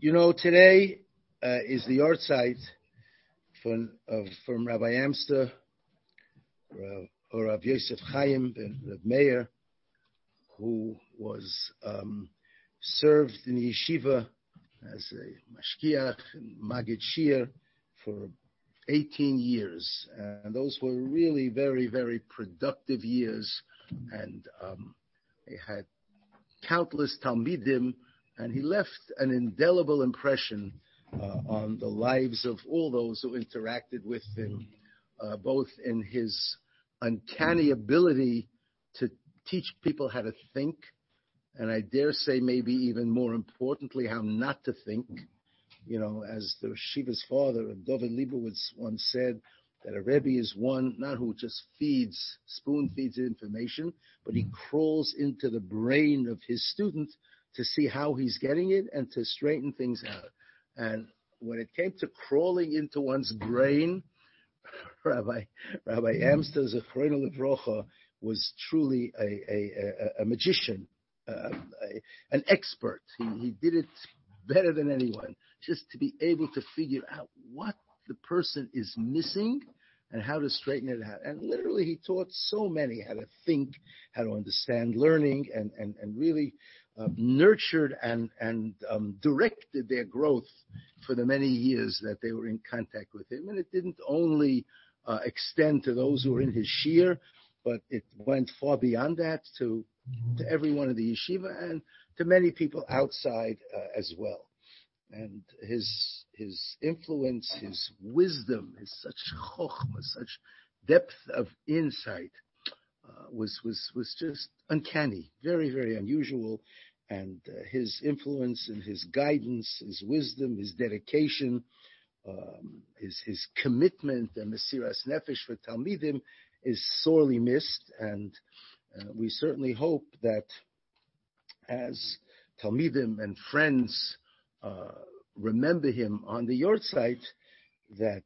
Today is the yahrzeit from Rabbi Amster, or Rav Yosef Chaim ben Rav Meir, who was served in the yeshiva as a mashkiach and magid shir for 18 years. And those were really very, very productive years. And they had countless talmidim, and he left an indelible impression on the lives of all those who interacted with him, both in his uncanny ability to teach people how to think, and I dare say maybe even more importantly, how not to think. As the Shiva's father, David Leibowitz, once said, that a Rebbe is one not who just spoon feeds information, but he crawls into the brain of his student to see how he's getting it and to straighten things out. And when it came to crawling into one's brain, Rabbi Amster Zechrono Livrocha was truly a magician, an expert. He did it better than anyone, just to be able to figure out what the person is missing and how to straighten it out. And literally he taught so many how to think, how to understand learning, and really nurtured and directed their growth for the many years that they were in contact with him. And it didn't only extend to those who were in his shir, but it went far beyond that to everyone in the yeshiva and to many people outside as well. And his influence, his wisdom, his such chokhmah, such depth of insight was just uncanny, very, very unusual. And his influence and his guidance, his wisdom, his dedication, his commitment and mesiras nefesh for talmidim is sorely missed. And we certainly hope that as talmidim and friends remember him on the yahrzeit, that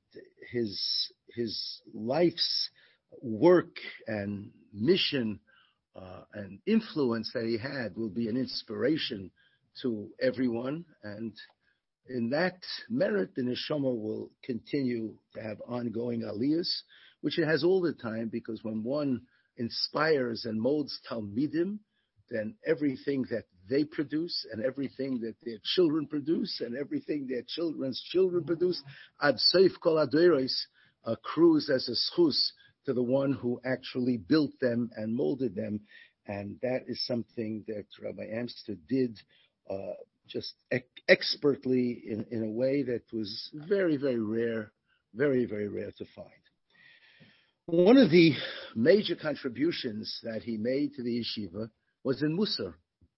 his life's work and mission and influence that he had will be an inspiration to everyone. And in that merit, the neshama will continue to have ongoing aliyahs, which it has all the time, because when one inspires and molds talmidim, then everything that they produce and everything that their children produce and everything their children's children produce, ad seif kol adoros, accrues as a schus to the one who actually built them and molded them. And that is something that Rabbi Amster did just expertly in a way that was very, very rare, very, very rare to find. One of the major contributions that he made to the yeshiva was in Musar.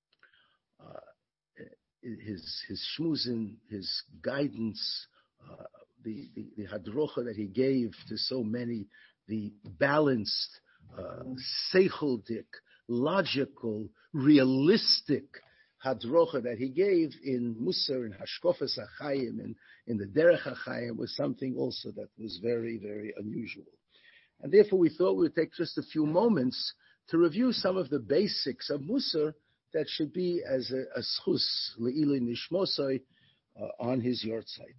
His shmuzin, his guidance, the hadrocha that he gave to so many, the balanced, seichel-dik, logical, realistic hadrocha that he gave in Musar, in Hashkofas HaChaim, and in the Derech HaChaim, was something also that was very, very unusual. And therefore we thought we would take just a few moments to review some of the basics of Musar that should be as a schus le'ilui nishmosoi on his yahrzeit.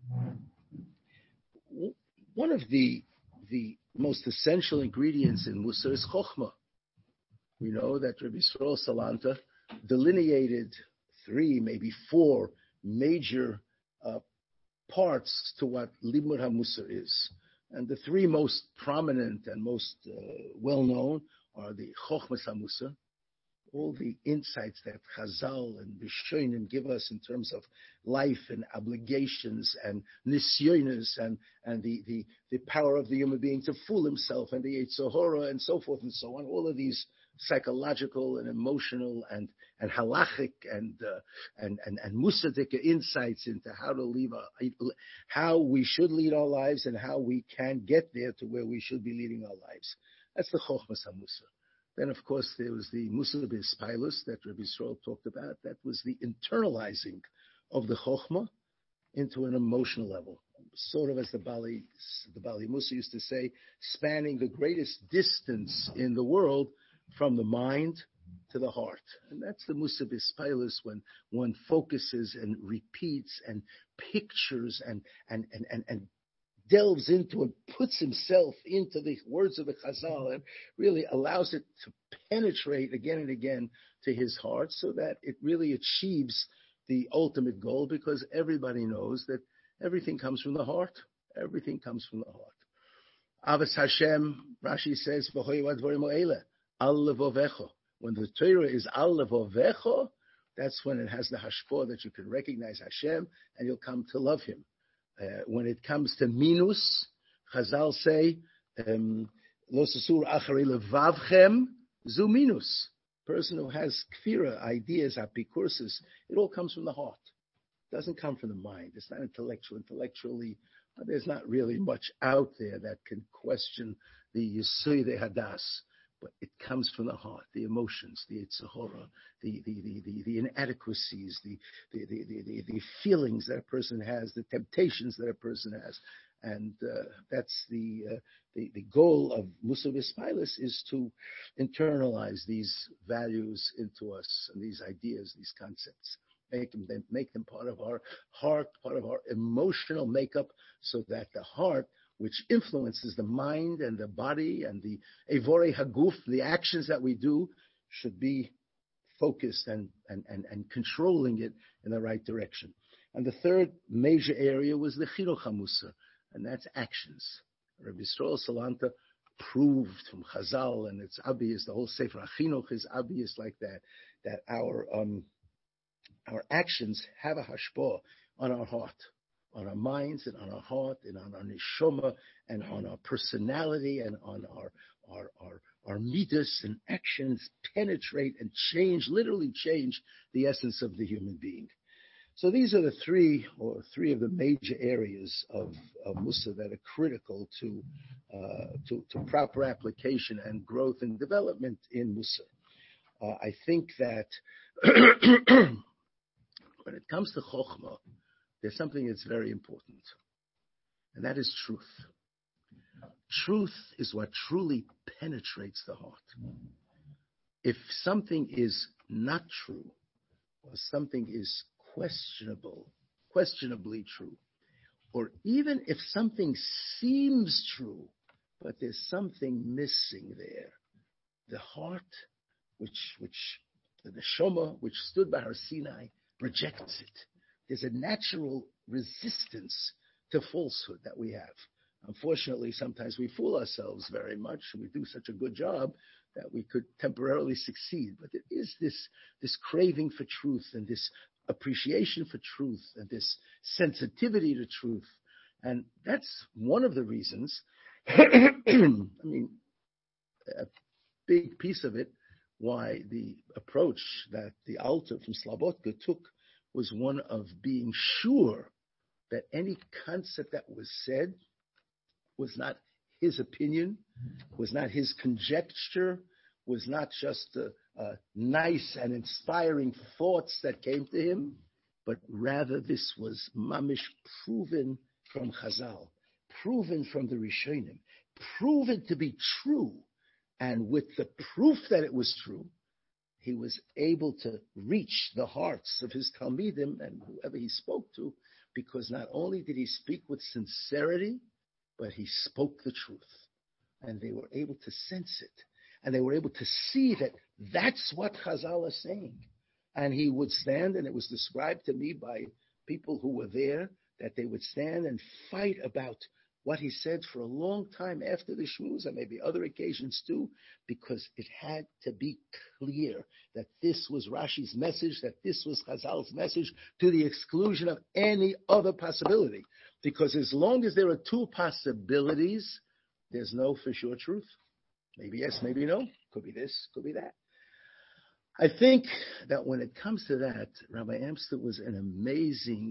One of the most essential ingredients in Musar is chokhmah. We know that Rabbi Yisrael Salanta delineated 3, maybe 4 major parts to what Limud HaMusar is. And the 3 most prominent and most well-known are the Chokhmas HaMusar, all the insights that Chazal and Rishonim give us in terms of life and obligations and nisyonos and the power of the human being to fool himself and the Yetzer Hara and so forth and so on. All of these psychological and emotional and halachic and musadik insights into how we should lead our lives and how we can get there to where we should be leading our lives. That's the Chokhmas HaMusar. Then, of course, there was the Musar B'Ispilus that Rabbi Yisrael talked about. That was the internalizing of the Chokhmah into an emotional level, sort of as the Bali Musar used to say, spanning the greatest distance in the world from the mind to the heart. And that's the Musa Bispilus, when one focuses and repeats and pictures and delves into and puts himself into the words of the Chazal and really allows it to penetrate again and again to his heart, so that it really achieves the ultimate goal, because everybody knows that everything comes from the heart. Everything comes from the heart. Avos Hashem, Rashi says, al levovecho. When the Torah is al levovecho, that's when it has the hashpah that you can recognize Hashem and you'll come to love Him. When it comes to minus, Chazal say, lo sasur acharei levavchem zu minus. Person who has kfira, ideas, apikursis, it all comes from the heart. It doesn't come from the mind. It's not intellectual. Intellectually, there's not really much out there that can question the Yesui de Hadas, but it comes from the heart, the emotions, the Yitzhahora, the inadequacies, the feelings that a person has, the temptations that a person has. And that's the goal of Musa Bispilus, is to internalize these values into us and these ideas, these concepts. Make them part of our heart, part of our emotional makeup, so that the heart, which influences the mind and the body and the Evorei Haguf, the actions that we do, should be focused and controlling it in the right direction. And the third major area was the Chinuch HaMusa, and that's actions. Rabbi Yisrael Salanta proved from Chazal, and it's obvious, the whole Sefer HaChinuch is obvious like that, that our actions have a hashpah on our heart, on our minds, and on our heart, and on our neshama, and on our personality, and on our midas, and actions penetrate and change, literally change the essence of the human being. So these are the three of the major areas of Musa that are critical to proper application and growth and development in Musa. I think that when it comes to Chokhmah, there's something that's very important, and that is truth. Truth is what truly penetrates the heart. If something is not true, or something is questionably true, or even if something seems true, but there's something missing there, the heart, which the neshama, which stood by Har Sinai, rejects it. There's a natural resistance to falsehood that we have. Unfortunately, sometimes we fool ourselves very much, and we do such a good job that we could temporarily succeed. But there is this craving for truth, and this appreciation for truth, and this sensitivity to truth. And that's one of the reasons, I mean, a big piece of it, why the approach that the Alter from Slobodka took was one of being sure that any concept that was said was not his opinion, was not his conjecture, was not just nice and inspiring thoughts that came to him, but rather this was mamish proven from Chazal, proven from the Rishonim, proven to be true. And with the proof that it was true, he was able to reach the hearts of his Talmidim and whoever he spoke to, because not only did he speak with sincerity, but he spoke the truth. And they were able to sense it. And they were able to see that that's what Chazal is saying. And he would stand, and it was described to me by people who were there, that they would stand and fight about what he said for a long time after the shmuz, and maybe other occasions too, because it had to be clear that this was Rashi's message, that this was Chazal's message, to the exclusion of any other possibility. Because as long as there are two possibilities, there's no for sure truth. Maybe yes, maybe no. Could be this, could be that. I think that when it comes to that, Rabbi Amster was an amazing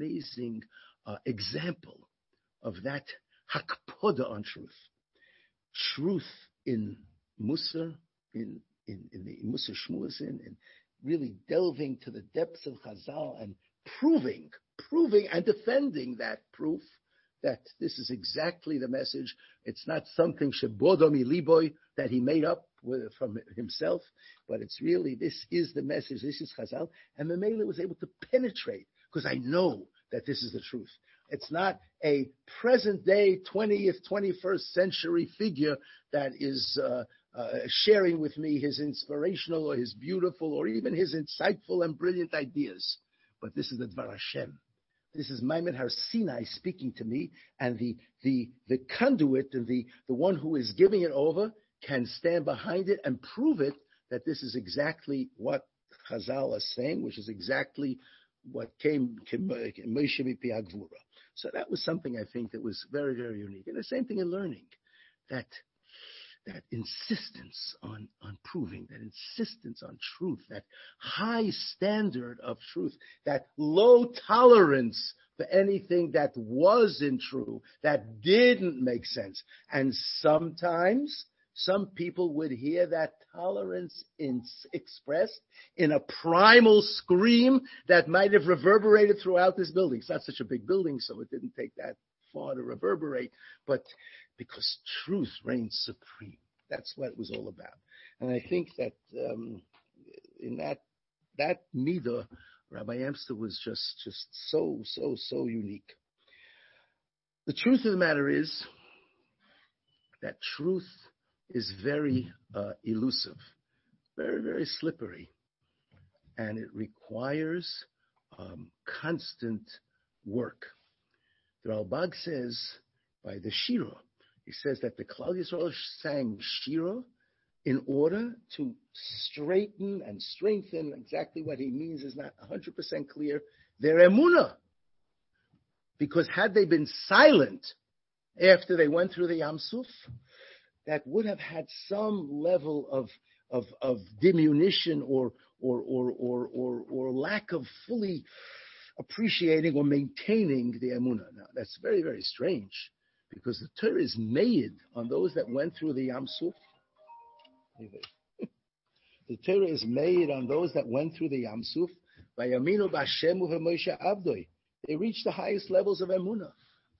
example of that hakpoda on truth. Truth in Musa, in the Musa Shmuasin, and really delving to the depths of Chazal and proving and defending that proof that this is exactly the message. It's not something shebodomi liboy that he made up from himself, but it's really, this is the message. This is Chazal. And Mamela was able to penetrate, because I know that this is the truth. It's not a present day 20th, 21st century figure that is sharing with me his inspirational or his beautiful or even his insightful and brilliant ideas. But this is the Dvar Hashem. This is Maimon Har Sinai speaking to me, and the conduit and the one who is giving it over can stand behind it and prove it that this is exactly what Chazal is saying, which is exactly what came Moshe Mipi Hagvura. So that was something I think that was very, very unique. And the same thing in learning, that insistence on proving, that insistence on truth, that high standard of truth, that low tolerance for anything that wasn't true, that didn't make sense. And sometimes some people would hear that tolerance expressed in a primal scream that might have reverberated throughout this building. It's not such a big building, so it didn't take that far to reverberate, but because truth reigns supreme. That's what it was all about. And I think that in that midah, Rabbi Amster was just so unique. The truth of the matter is that truth is very elusive, very, very slippery, and it requires constant work. The Ralbag says, by the Shira, he says that the Klal Yisrael sang Shira in order to straighten and strengthen, exactly what he means is not 100% clear, their emunah. Because had they been silent after they went through the Yam Suf, that would have had some level of diminution or lack of fully appreciating or maintaining the emunah. Now, that's very, very strange, because the Torah is made on those that went through the Yam Suf. The Torah is made on those that went through the Yam Suf. Vayaminu b'Hashem u'v'Moshe avdoi. They reached the highest levels of emunah.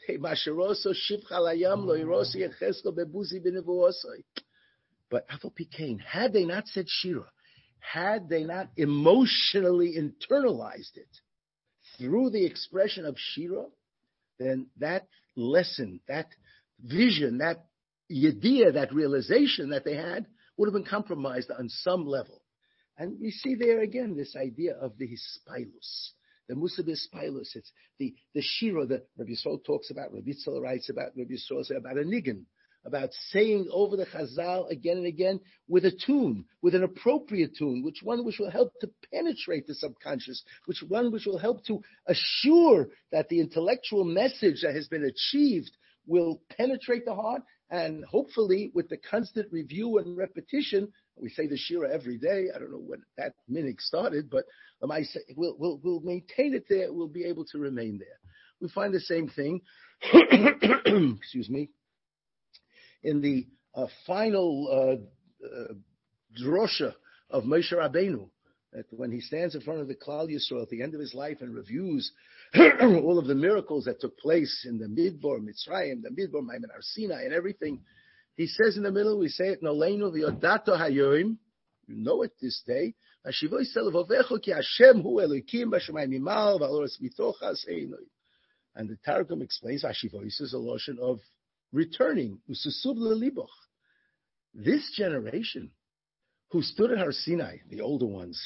But Afal Pikain, had they not said Shira, had they not emotionally internalized it through the expression of Shira, then that lesson, that vision, that idea, that realization that they had would have been compromised on some level. And we see there again this idea of the hispilus. The Musab Hispilus, it's the Shira that Rabbi Yisrael talks about, Rabbi Yitzhak writes about, Rabbi Yisrael says about a nigun, about saying over the Chazal again and again with a tune, with an appropriate tune, which will help to penetrate the subconscious, which will help to assure that the intellectual message that has been achieved will penetrate the heart, and hopefully with the constant review and repetition, we say the Shira every day. I don't know when that minhag started, but we'll maintain it there. We'll be able to remain there. We find the same thing, excuse me, in the final drosha of Moshe Rabbeinu, that when he stands in front of the Klal Yisrael at the end of his life and reviews all of the miracles that took place in the Midbar, Mitzrayim, the Midbar, Maimon Har Sinai, and everything, he says in the middle, we say it, Noleinu v'yodato hayoim, you know it this day, Hashivoy selevovecho ki Hashem hu Elokim b'shamayim imal v'aloras mitochas einoi. And the Targum explains Hashivoy is a lotion of returning, ususub leliboch. This generation who stood at Har Sinai, the older ones,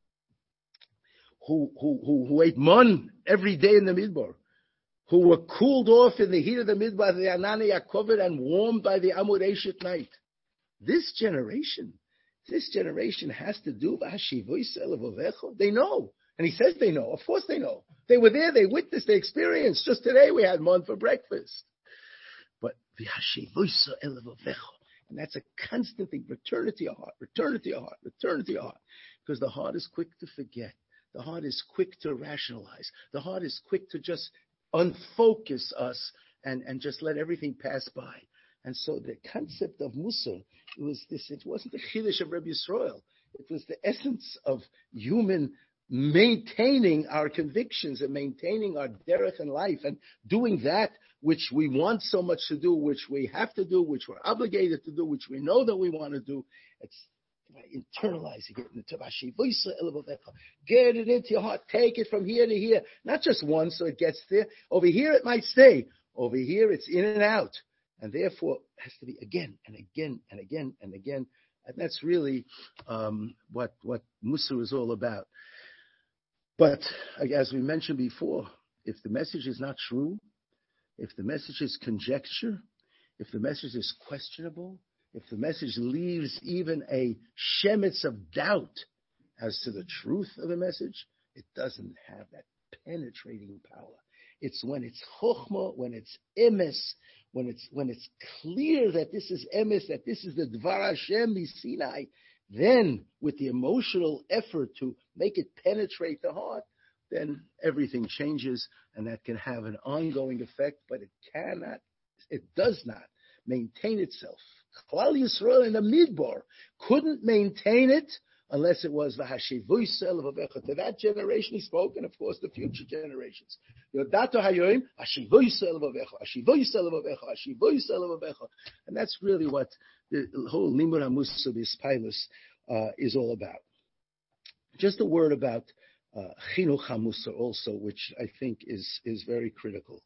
who ate mun every day in the Midbar, who were cooled off in the heat of the Midbar, the Anani Yakovit, and warmed by the Amud Eish at night. This generation has to do with They know. And he says they know. Of course they know. They were there, they witnessed, they experienced. Just today we had mun for breakfast. But and that's a constant thing. Return it to your heart. Return it to your heart. Return it to your heart. Because the heart is quick to forget. The heart is quick to rationalize. The heart is quick to just unfocus us and just let everything pass by. And so the concept of Musar, it wasn't the Chiddush of Rabbi Yisrael. It was the essence of human maintaining our convictions and maintaining our derech in life and doing that which we want so much to do, which we have to do, which we're obligated to do, which we know that we want to do. It's internalizing it into get it into your heart, take it from here to here, not just once so it gets there. Over here it might stay. Over here it's in and out. And therefore it has to be again and again and again and again. And that's really what Mussar is all about. But as we mentioned before, if the message is not true, if the message is conjecture, if the message is questionable, if the message leaves even a shemitz of doubt as to the truth of the message, it doesn't have that penetrating power. It's when it's chokhmah, when it's emes, when it's clear that this is emes, that this is the Dvar Hashem Sinai, then with the emotional effort to make it penetrate the heart, then everything changes, and that can have an ongoing effect, but it does not maintain itself. Klal Yisrael in the Midbar couldn't maintain it unless it was v'hashivuysa levavecha. To that generation he spoke, and of course the future generations. Yodato hayoim, hashivuysa levavecha, hashivuysa levavecha, hashivuysa levavecha. And that's really what the whole Limud HaMussar B'Ispailus is all about. Just a word about Chinuch HaMussar also, which I think is very critical.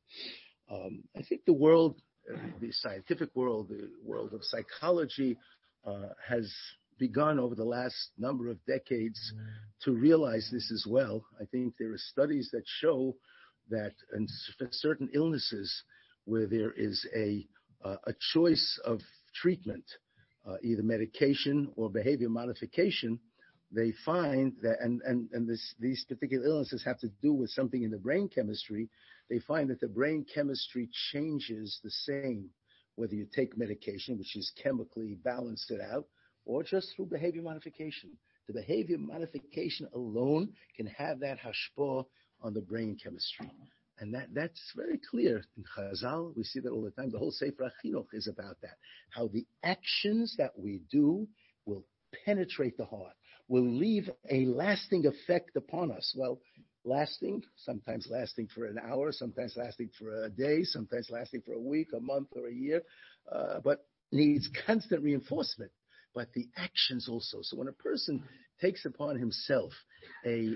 I think the world, the scientific world, the world of psychology, has begun over the last number of decades to realize this as well. I think there are studies that show that in certain illnesses where there is a choice of treatment, either medication or behavior modification, they find that, and these particular illnesses have to do with something in the brain chemistry, they find that the brain chemistry changes the same, whether you take medication, which is chemically balanced it out, or just through behavior modification. The behavior modification alone can have that hashpah on the brain chemistry. And that's very clear in Chazal. We see that all the time. The whole Sefer HaChinuch is about that. How the actions that we do will penetrate the heart, will leave a lasting effect upon us. Well, sometimes lasting for an hour, sometimes lasting for a day, sometimes lasting for a week, a month, or a year, but needs constant reinforcement. But the actions also. So when a person takes upon himself a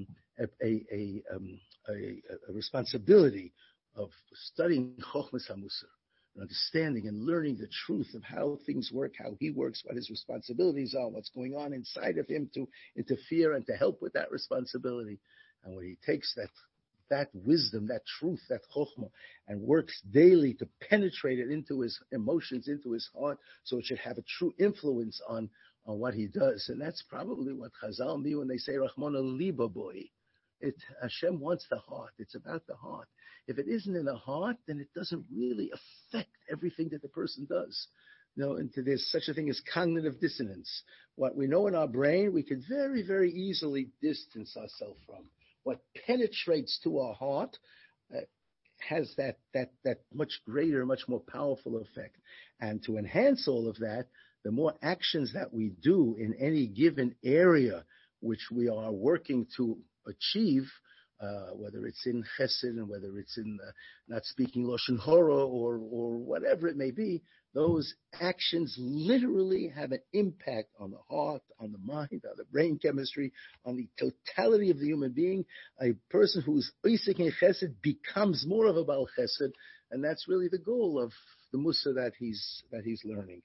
responsibility of studying Chochmas HaMussar, understanding and learning the truth of how things work, how he works, what his responsibilities are, what's going on inside of him to interfere and to help with that responsibility. And when he takes that wisdom, that truth, that chokhmah, and works daily to penetrate it into his emotions, into his heart, so it should have a true influence on what he does. And that's probably what Chazal mean when they say Rachmana Liba boy. Hashem wants the heart. It's about the heart. If it isn't in the heart, then it doesn't really affect everything that the person does. And there's such a thing as cognitive dissonance. What we know in our brain, we can very, very easily distance ourselves from. What penetrates to our heart has that much greater, much more powerful effect. And to enhance all of that, the more actions that we do in any given area which we are working to achieve, whether it's in chesed and whether it's in not speaking lashon hara or whatever it may be, those actions literally have an impact on the heart, on the mind, on the brain chemistry, on the totality of the human being. A person who is oisik in chesed becomes more of a bal chesed, and that's really the goal of the Mussar that he's learning.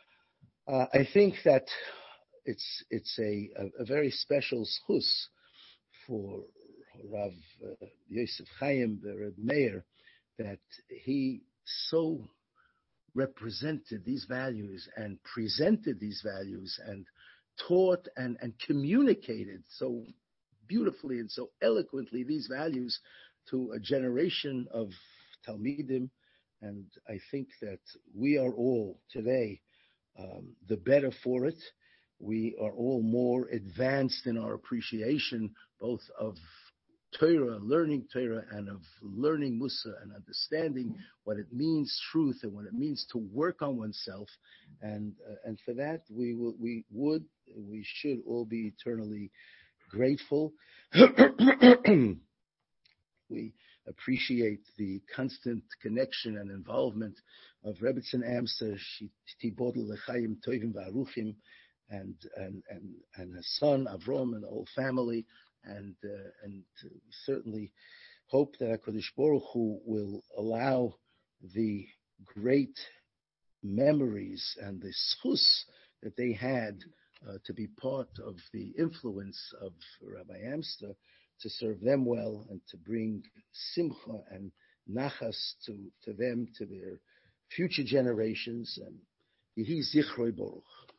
I think that it's a very special schus for Rav Yosef Chaim, the Reb Meir, that he so represented these values and presented these values and taught and communicated so beautifully and so eloquently these values to a generation of Talmidim. And I think that we are all today the better for it. We are all more advanced in our appreciation both of Torah, learning Torah, and of learning Mussar and understanding what it means truth and what it means to work on oneself. And for that we should all be eternally grateful. We appreciate the constant connection and involvement of Rebbetzin Amsa, Tibodel L'chaim Tovim V'Aruchim, and his son Avrom and the whole family, and we certainly hope that HaKadosh Baruch Hu will allow the great memories and the schus that they had to be part of the influence of Rabbi Amster, to serve them well and to bring simcha and nachas to them, to their future generations. And Yehi Zichroi Baruch.